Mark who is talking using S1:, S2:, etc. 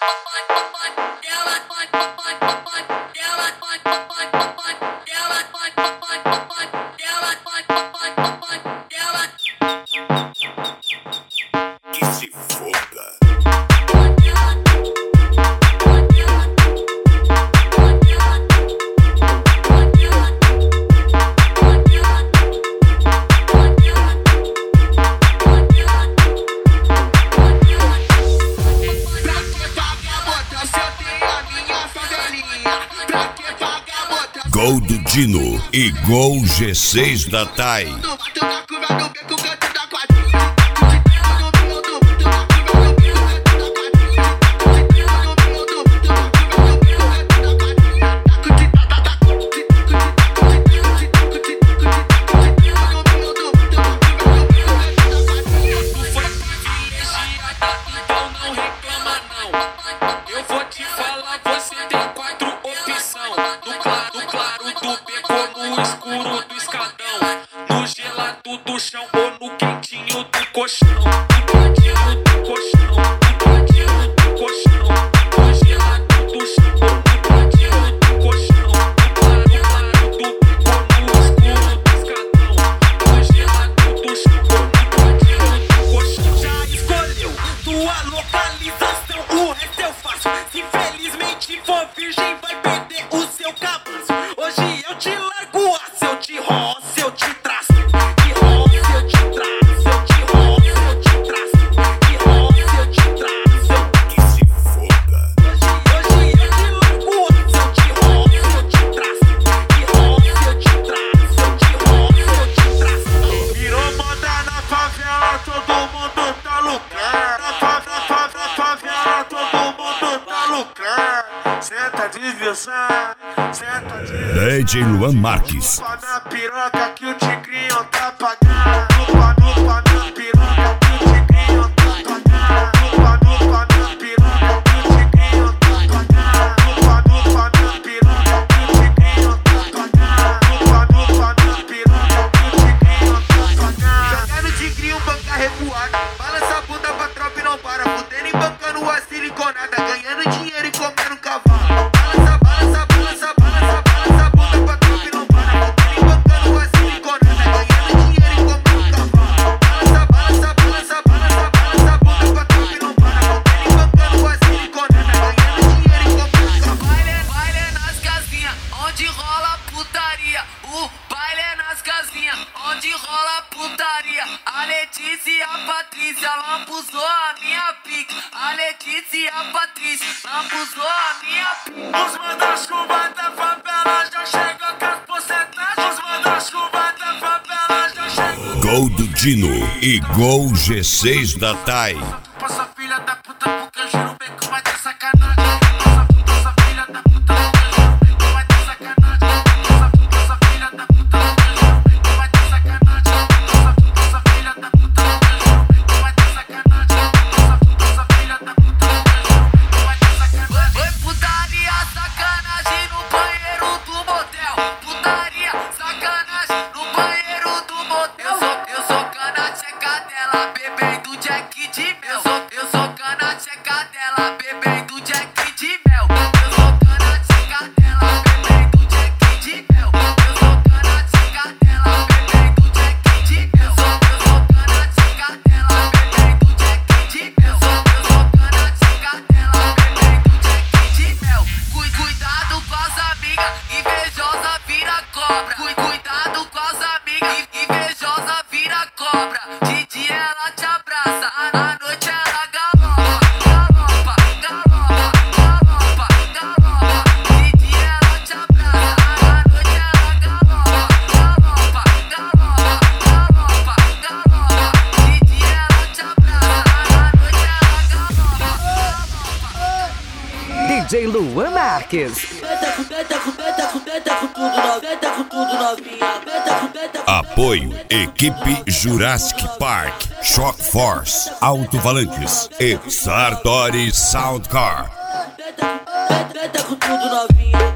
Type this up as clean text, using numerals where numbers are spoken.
S1: Que se foda. Gol do Dino e gol G6 da TAI.
S2: No escuro do escadão, no gelado do chão ou no quentinho do colchão. No quentinho do colchão, no quentinho do colchão, no gelado do chão ou no quentinho do colchão. No claro do beco, no escuro do escadão, no gelado do chão ou no quentinho do colchão. Já escolheu tua localização, o resto eu faço. Se infelizmente for virgem, vai perder o seu cabaço. Hoje eu te largo a se eu te roço, eu te traço. Que roço, eu te traço, eu te roço, eu te traço. Que roço, eu te traço.
S1: Que se foda.
S2: Hoje eu te largo a se eu te roço, eu te traço. Que roço, eu te traço, eu te roço, eu te traço. Virou moda na favela, todo mundo tá lucrando. Na favela, todo mundo tá lucrando. Senta diversão, senta diversão.
S1: DJ Luan Marques.
S2: Chupa na piroca que o tigrinho tá pagando. Chupa na piroca que o tigrinho tá pagando. Chupa na piroca que o tigrinho tá pagando. Chupa na piroca que o tigrinho tá pagando. Chupa na piroca que o tigrinho tá pagando. Joga no tigrinho, banca recuada. Balança a bunda pra tropa e não para. Fudendo e bancando a siliconada. Ganhando dinheiro e comendo cavalo. Balança, balança, balança, balança, balança a bunda pra tropa e não para. Fudendo e bancando a siliconada. Ganhando dinheiro e comendo cavalo. Balança, balança, balança, balança, balança a bunda pra tropa e não para. Fudendo e bancando a siliconada. Ganhando dinheiro e comendo cavalo. Baile nas casinhas, onde rola putaria. O baile é nas casinhas, onde rola putaria. A Letícia e a Patrícia lambuzou a minha pique. A Letícia e a Patrícia lambuzou a minha pique. Os manda-chuva da favela já chegam com as porcentagens. Os manda-chuva da favela já chegam.
S1: Gol do Dino e gol G6 da TAI.
S2: Passa filha da puta porque eu juro bem que vai ter sacanagem. Passa filha da puta porque eu juro bem que vai ter sacanagem. Passa filha da puta porque eu juro bem que vai ter sacanagem. Passa filha da puta porque eu juro bem que vai ter sacanagem. Passa filha da puta porque eu juro bem que vai ter sacanagem. Foi putaria, sacanagem no banheiro do motel. Putaria, sacanagem no banheiro do motel. Eu sou cana tcheca dela, bebendo Jack de mel. Eu sou cana tcheca dela, bebendo Jack de mel. Eu sou cana tcheca dela, bebendo Jack de mel. Eu sou cana tcheca dela, bebendo Jack de mel. Eu sou cana tcheca dela, bebendo Jack de mel. Eu sou cana tcheca dela, bebendo Jack de mel. Cuidado com as amigas, invejosa vira cobra. Cuidado com as amigas, invejosa vira cobra. De dia ela te abraça, à noite ela galopa. Galopa, galopa, galopa, galopa. De dia ela te abraça, à noite ela galopa. Galopa, galopa, galopa, galopa. De dia ela te abraça, à noite ela galopa.
S3: DJ Luan Marques.
S1: Apoio Equipe Jurassic Park, Shock Force, Alto-Falantes e Sartori Soundcar.
S4: Com tudo novinha.